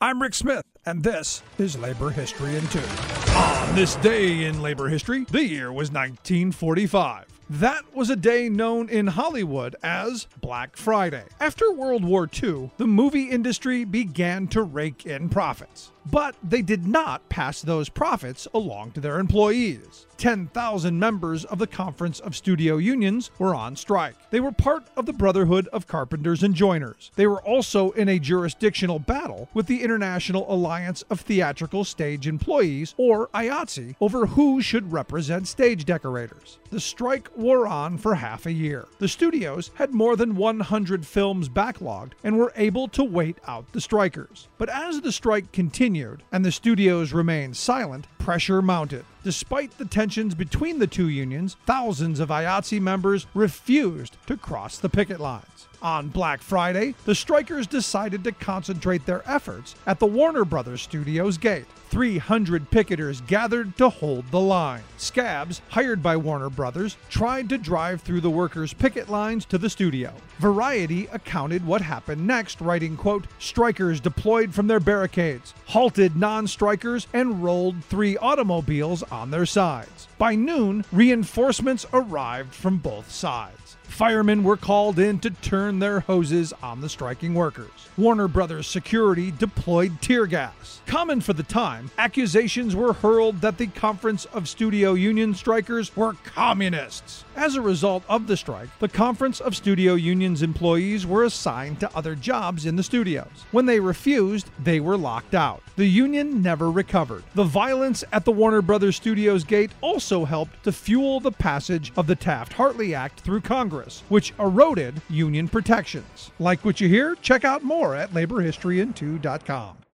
I'm Rick Smith, and this is Labor History in 2. On this day in labor history, the year was 1945. That was a day known in Hollywood as Black Friday. After World War II, the movie industry began to rake in profits. But they did not pass those profits along to their employees. 10,000 members of the Conference of Studio Unions were on strike. They were part of the Brotherhood of Carpenters and Joiners. They were also in a jurisdictional battle with the International Alliance of Theatrical Stage Employees, or IATSE, over who should represent stage decorators. The strike wore on for half a year. The studios had more than 100 films backlogged and were able to wait out the strikers. But as the strike continued and the studios remained silent, pressure mounted. Despite the tensions between the two unions, thousands of IATSE members refused to cross the picket lines. On Black Friday, the strikers decided to concentrate their efforts at the Warner Brothers Studios gate. 300 picketers gathered to hold the line. Scabs, hired by Warner Brothers, tried to drive through the workers' picket lines to the studio. Variety accounted what happened next, writing, quote, "Strikers deployed from their barricades, halted non-strikers, and rolled 3 automobiles on their sides. By noon, reinforcements arrived from both sides. Firemen were called in to turn their hoses on the striking workers. Warner Brothers security deployed tear gas. Common for the time, accusations were hurled that the Conference of Studio Union strikers were communists. As a result of the strike, the Conference of Studio Union's employees were assigned to other jobs in the studios. When they refused, they were locked out. The union never recovered. The violence at the Warner Brothers Studios gate also helped to fuel the passage of the Taft-Hartley Act through Congress, which eroded union protections. Like what you hear? Check out more at laborhistoryin2.com.